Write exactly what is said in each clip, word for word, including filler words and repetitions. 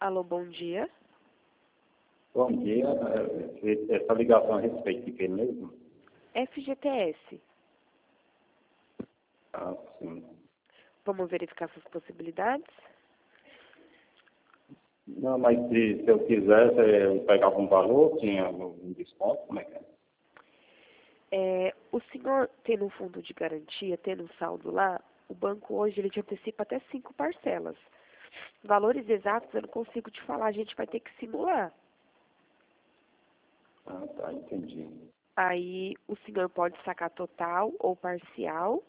Alô, bom dia. Bom dia. É, Essa ligação a respeito de quem mesmo? F G T S. Ah, sim. Vamos verificar suas possibilidades? Não, mas se, se eu quisesse, eu pegava um valor, tinha um desconto, como é que é? É, o senhor tendo um fundo de garantia, tendo um saldo lá, o banco hoje ele te antecipa até cinco parcelas. Valores exatos eu não consigo te falar, a gente vai ter que simular. Ah, tá, entendi. Aí o senhor pode sacar total ou parcial.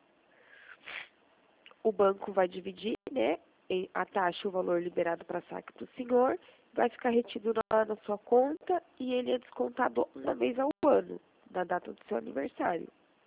O banco vai dividir, né, em- a taxa, o valor liberado para saque para o senhor, vai ficar retido na, na sua conta e ele é descontado uma vez ao ano, na data do seu aniversário.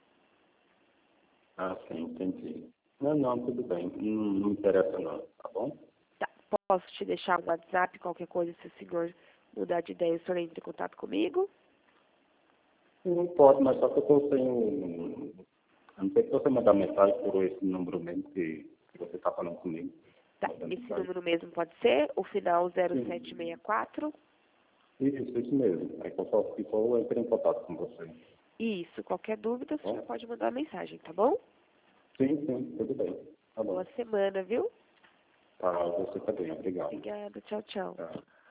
Ah, sim, entendi. Não, não, tudo bem. Não, não interessa não, tá bom? Tá, posso te deixar um WhatsApp, qualquer coisa, se o senhor mudar de ideia, o senhor entra em contato comigo? Não pode, mas só que eu estou sem um... eu não sei se você mandar mensagem por esse número mesmo que, que você está falando comigo. Tá, Mandando esse mensagem. número mesmo pode ser, o final zero Sim. sete seis quatro. Isso, isso mesmo. Aí qualquer se for, eu entro em contato com você. Isso, qualquer dúvida, o Tá senhor bom? pode mandar mensagem, tá bom? Sim, sim, tudo bem. Tá bom. Boa semana, viu? Tá, você também. Obrigado. Obrigada, tchau, tchau. Tá.